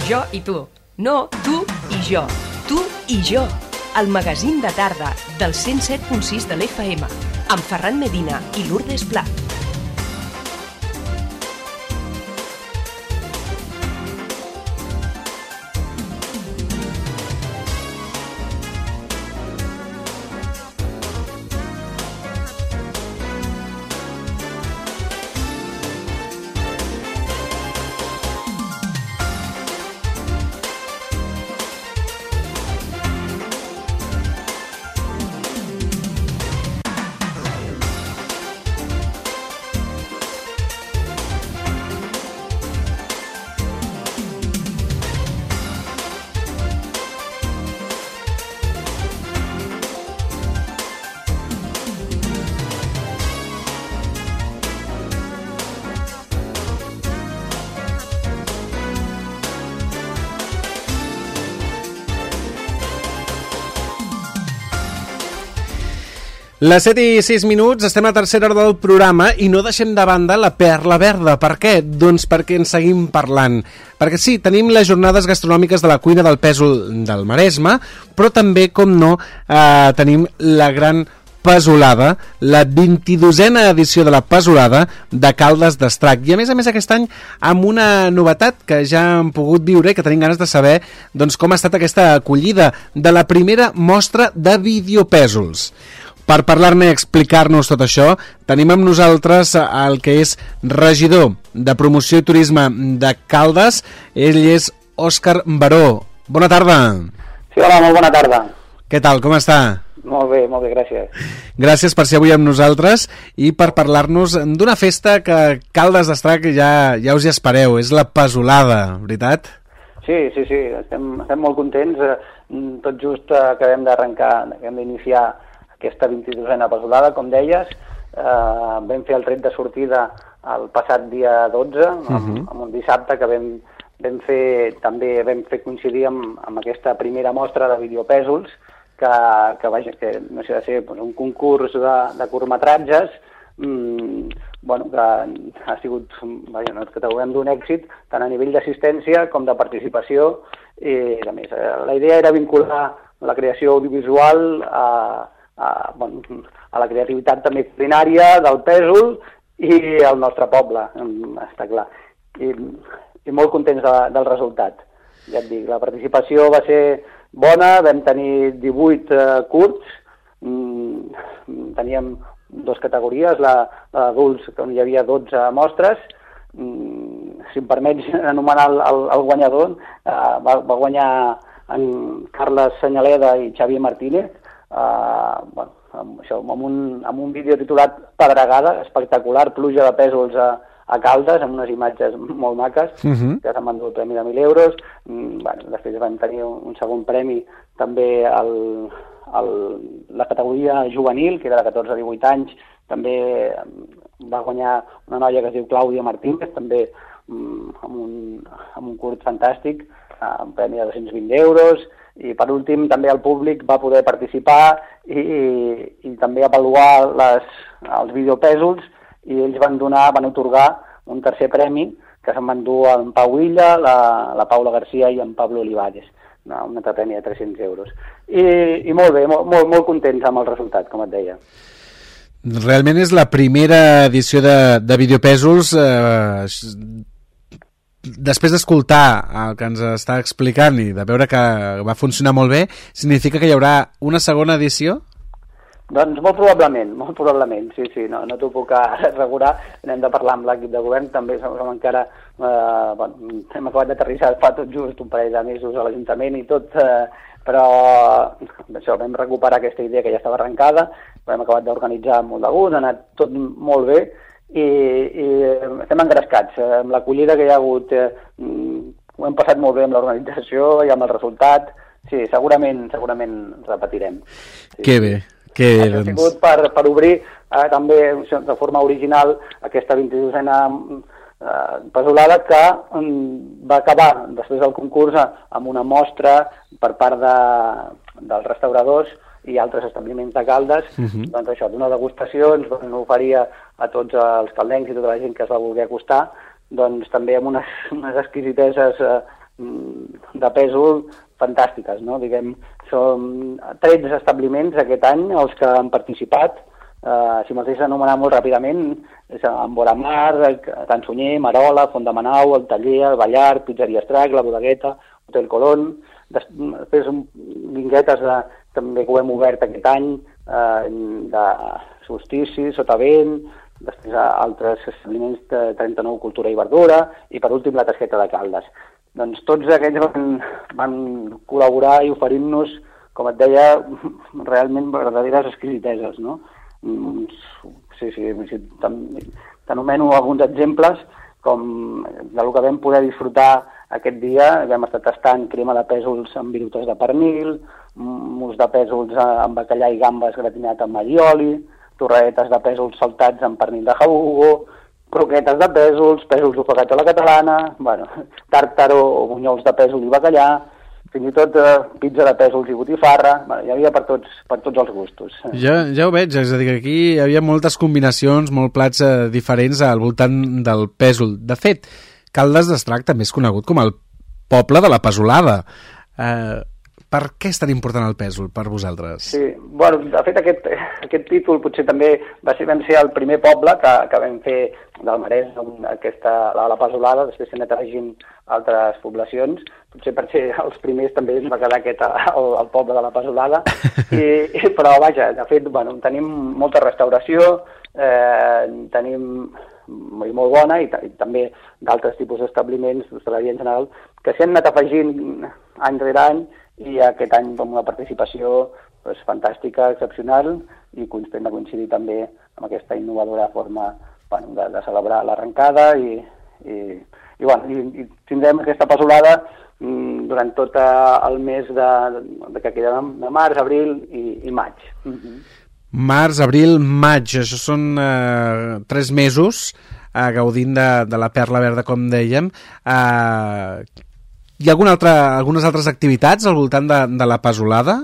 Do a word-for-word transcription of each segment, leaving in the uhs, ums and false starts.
Jo i tu. No, tu i jo. Tu i jo. El magazín de tarda del cent set punt sis de l'F M amb Ferran Medina i Lourdes Pla. Les set i sis minuts, estem a la tercera hora del programa i no deixem de banda la perla verda. Per què? Doncs perquè en seguim parlant. Perquè sí, tenim les jornades gastronòmiques de la cuina del Pèsol del Maresme, però també, com no, eh, tenim la gran Pesolada, la vint-i-dosena edició de la Pesolada de Caldes d'Estrac. I a més a més aquest any amb una novetat que ja hem pogut viure i que tenim ganes de saber doncs, com ha estat aquesta acollida de la primera mostra de videopèsols. Per parlar-ne i explicar-nos tot això, tenim amb nosaltres el que és regidor de Promoció i Turisme de Caldes. Ell és Òscar Baró. Bona tarda. Sí, hola, molt bona tarda. Què tal, com està? Molt bé, molt bé, gràcies. Gràcies per ser avui amb nosaltres i per parlar-nos d'una festa que Caldes d'Estrac ja, ja us hi espereu. És la Pesolada, veritat? Sí, sí, sí, estem, estem molt contents. Tot just acabem d'arrencar, acabem d'iniciar aquesta vint-i-dosena Pesolada, com deies. Eh, vam fer el tret de sortida el passat dia dotze, amb, uh-huh. amb un dissabte que vam, vam fer, també vam fer coincidir amb, amb aquesta primera mostra de videopèsols, que, que, vaja, que no sé, de ser doncs, un concurs de, de curtmetratges, mmm, bueno, que ha sigut, vaja, no, que trobem d'un èxit, tant a nivell d'assistència com de participació, i a més, la idea era vincular la creació audiovisual a A, bueno, a la creativitat també culinària del pèsol i al nostre poble, està clar. I, i molt contents de, del resultat. Ja et dic, la participació va ser bona, vam tenir divuit eh, curts, mm, teníem dues categories, la, la d'adults, on hi havia dotze mostres. Mm, si em permets anomenar el, el, el guanyador, eh, va, va guanyar en Carles Senyaleda i Xavier Martínez, Uh, bueno, amb, això, amb, un, amb un vídeo titulat Pedregada, espectacular, pluja de pèsols a, a Caldes, amb unes imatges molt maques, uh-huh. que s'han vendut el premi de mil euros. Mm, bueno, després vam tenir un, un segon premi també al, al, la categoria juvenil, que era de catorze a divuit anys, també va guanyar una noia que es diu Clàudia Martínez, també mm, amb, un, amb un curt fantàstic, uh, un premi de dos-cents vint euros. I per últim també el públic va poder participar i, i, i també avaluar les, els videopèsols, i ells van donar, van otorgar un tercer premi que se'n van dur en Pau Illa, la, la Paula Garcia i en Pablo Olivares, no, un altre premi de tres-cents euros. I, i molt bé, molt, molt, molt contents amb el resultat, com et deia. Realment és la primera edició de, de videopèsols. Eh, Després d'escoltar el que ens està explicant i de veure que va funcionar molt bé, significa que hi haurà una segona edició? Doncs molt probablement, molt probablement, sí, sí, no, no t'ho puc assegurar. Hem de parlar amb l'equip de govern, també som, som encara, eh, bueno, hem acabat d'aterrissar fa tot just un parell de mesos a l'Ajuntament i tot, eh, però això, vam recuperar aquesta idea que ja estava arrencada, hem acabat d'organitzar molt de gust, ha anat tot molt bé, i, i estem engrescats amb l'acollida que hi ha hagut. Eh, ho hem passat molt bé amb l'organització i amb el resultat. Sí, segurament segurament repetirem. Sí. Que bé, que ha doncs... sigut per, per obrir eh, també de forma original aquesta vint-i-dosena eh, Pesolada, que um, va acabar després del concurs amb una mostra per part de, dels restauradors i altres establiments de Caldes, uh-huh. doncs això, d'una degustació, ens van oferir a tots els caldencs i tota la gent que es va voler acostar, doncs també amb unes, unes exquisiteses eh, de pèsol fantàstiques, no? Diguem, són tretze establiments aquest any els que han participat. Uh, si me'ls deixes anomenar molt ràpidament, és en Boramar, Can Sunyer, Marola, Font de Manau, el Taller, el Ballar, Pizzeria Estrac, la Bodegueta, Hotel Colón. Després vinguetes de, també que ho hem obert aquest any, uh, de Solstici, Sotavent, després altres establiments de trenta-nou Cultura i Verdura, i per últim la Tasqueta de Caldes. Doncs tots aquests van, van col·laborar i oferint-nos, com et deia, realment verdaderes exquisiteses, no? Sí, sí, sí, t'anomeno alguns exemples com del que vam poder disfrutar aquest dia. Vam estar tastant crema de pèsols amb virutes de pernil, mus de pèsols amb bacallà i gambes gratinat amb allioli, torradetes de pèsols saltats amb pernil de jabugo, croquetes de pèsols, pèsols ofegats a la catalana, bueno, tàrtaro o bunyols de pèsol i bacallà, fins i tot eh, pizza de pèsols i botifarra. Bueno, hi havia per tots, per tots els gustos. Ja, ja ho veig, és a dir, que aquí hi havia moltes combinacions, molts plats eh, diferents al voltant del pèsol. De fet, Caldes d'Estrac també és conegut com el poble de la pesolada. Eh, per què és tan important el pèsol per vosaltres? Sí, bueno, de fet aquest, aquest títol potser també va ser, vam ser el primer poble que, que vam fer del Maresme, aquesta, la, la pesolada, després s'han anat afegint altres poblacions, potser per ser els primers també ens va quedar aquest el, el poble de la pesolada, I, i, però vaja, de fet, bueno, tenim molta restauració, eh, tenim molt bona i, i també d'altres tipus d'establiments d'hostaleria en general que s'han anat afegint any rere any i aquest any amb una participació pues, fantàstica, excepcional i constant de coincidir també amb aquesta innovadora forma bueno, de, de celebrar l'arrencada i, i, i, bueno, i, i tindrem aquesta pesolada mm, durant tot el mes de, de que queda de març, abril i, i maig. Mm-hmm. Març, abril, maig, això són eh, tres mesos eh, gaudint de, de la perla verda, com dèiem. Eh, hi ha alguna altra, algunes altres activitats al voltant de, de la pesolada?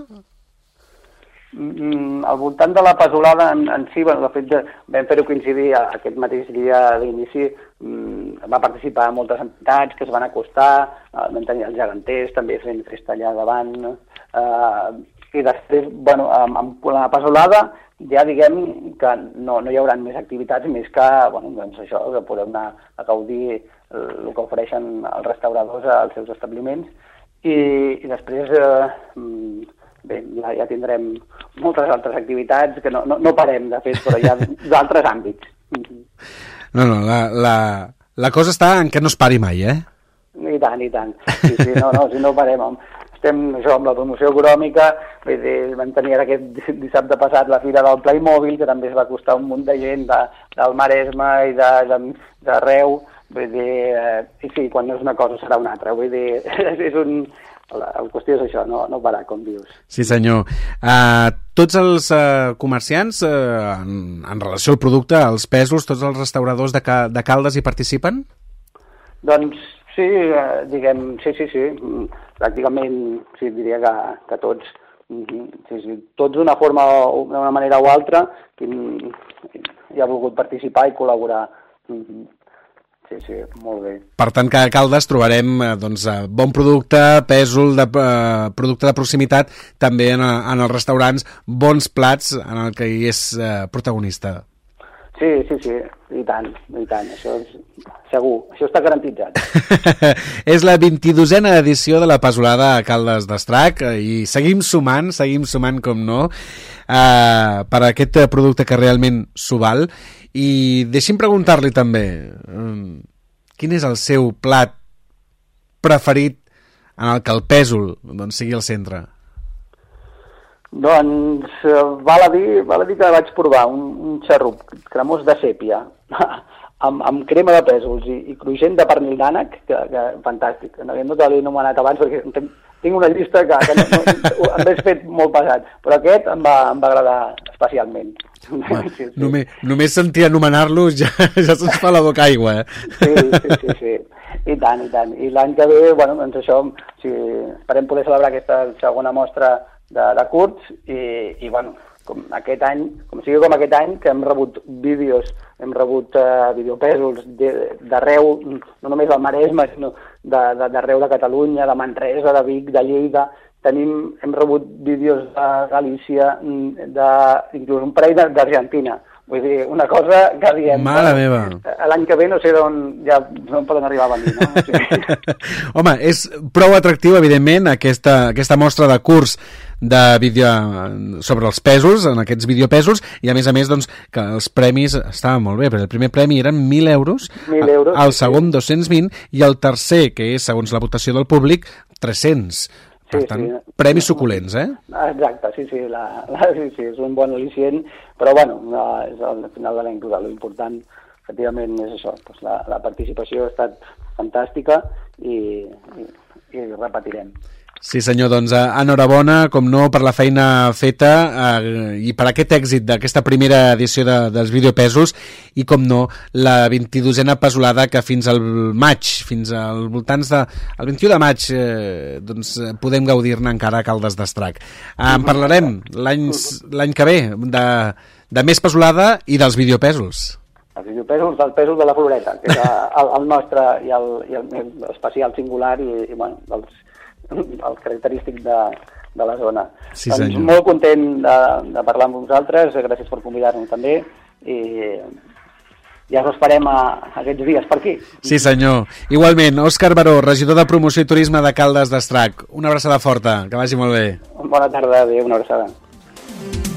Mm, al voltant de la pesolada en, en si, bueno, de fet de, vam fer-ho coincidir aquest mateix dia d'inici, mm, va participar moltes entitats que es van acostar, eh, vam tenir els geganters també fent festa allà davant, eh, i després, bueno, amb, amb la pesolada ja diguem que no, no hi haurà més activitats més que, bueno, doncs això, que podeu anar a gaudir el que ofereixen els restauradors als seus establiments i, i després eh, bé, ja, ja tindrem moltes altres activitats que no, no, no parem de fet, però hi ha d'altres àmbits. No, no, la, la, la cosa està en que no es pari mai, eh? I tant, i tant. Sí, sí, no, no, si no parem, estem això, amb la promoció econòmica, vull dir, vam tenir aquest dissabte passat la fira del Playmobil, que també es va costar un munt de gent de, del Maresme i d'arreu, vull dir, eh, i sí, quan no és una cosa serà una altra, vull dir, és un... La, la qüestió és això, no, no parar, com dius. Sí, senyor. Uh, tots els uh, comerciants, uh, en, en relació al producte, als pèsols, tots els restauradors de, ca, de Caldes hi participen? Doncs sí, eh, diguem, sí, sí, sí, pràcticament sí, diria que, que tots, sí, sí, tots d'una forma, d'una manera o altra, qui hi ha volgut participar i col·laborar. Sí, sí, molt bé. Per tant, que a Caldes trobarem doncs, bon producte, pèsol, de, eh, producte de proximitat, també en, en els restaurants, bons plats en el que hi és eh, protagonista. Sí, sí, sí, i tant, i tant, això és segur, això està garantitzat. És la vint-i-dosena edició de la pesolada a Caldes d'Estrac i seguim sumant, seguim sumant com no, eh, per aquest producte que realment s'ho val. I deixi'm preguntar-li també, quin és el seu plat preferit en el que el pèsol doncs, sigui al centre? Doncs val a dir, val a dir que vaig provar un, un xarrup cremós de sèpia amb, amb crema de pèsols i, i cruixent de pernil d'ànec, que, que fantàstic. No, no te l'he anomenat abans perquè tinc una llista que, que no, no, em l'he fet molt pesat, però aquest em va, em va agradar especialment. Home, sí, sí. Només, només sentir anomenar-lo ja, ja se'ns fa la boca aigua, eh? Sí, sí, sí, sí. I tant, i tant. I l'any que ve, bueno, doncs això, sí, esperem poder celebrar aquesta segona mostra de, de curts i, i bueno, com aquest any, com sigui com aquest any, que hem rebut vídeos, hem rebut uh, videopèsols d'arreu, no només del Maresme, sinó d'arreu de, de Catalunya, de Manresa, de Vic, de Lleida. Tenim, hem rebut vídeos de Galícia, de, inclús un parell d'Argentina. Vull dir, una cosa que diem... Mare meva! L'any que ve no sé d'on ja no poden arribar a venir, no? O sigui... Home, és prou atractiu, evidentment, aquesta, aquesta mostra de curs de vídeo sobre els pesos, en aquests videopesos, i a més a més, doncs, que els premis estaven molt bé, perquè el primer premi eren mil euros, mil euros el segon sí. dos-cents vint, i el tercer, que és, segons la votació del públic, tres-cents. Per sí, tant, sí. premis suculents, eh? Exacte, sí, sí, la, la, sí, sí, és un bon al·licient, però bueno, no, és al final de l'anècdota. L'important, efectivament, és això, doncs la, la participació ha estat fantàstica i, i, i repetirem. Sí senyor, doncs enhorabona, com no, per la feina feta eh, i per aquest èxit d'aquesta primera edició de, dels videopesos i com no, la vint-i-dosena pesolada que fins al maig, fins al voltants de, el vint-i-u de maig eh, doncs podem gaudir-ne encara a Caldes d'Estrac. Eh, en parlarem l'any que ve de, de més pesolada i dels videopesos. Els videopesos dels pesos de la Floreta, que és el, el nostre i el, i el especial singular i, i bueno, dels el característic de, de la zona. Sí, doncs molt content de, de parlar amb vosaltres, gràcies per convidar-nos també i ja us esperem a, a aquests dies per aquí. Sí senyor. Igualment, Òscar Baró, regidor de Promoció i Turisme de Caldes d'Estrac. Una abraçada forta, que vagi molt bé. Bona tarda, adéu, una abraçada.